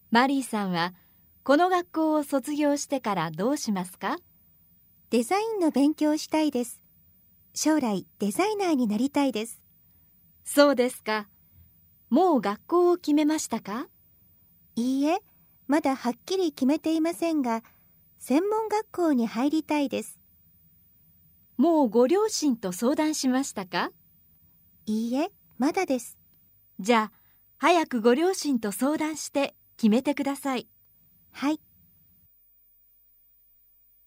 マリーさんはこの学校を卒業してからどうしますか？ デザインの勉強をしたいです。将来デザイナーになりたいです。 そうですか。もう学校を決めましたか？ いいえ、まだはっきり決めていませんが、専門学校に入りたいです。 もうご両親と相談しましたか？ いいえ、まだです。 じゃあ、早くご両親と相談して決めてください。 はい。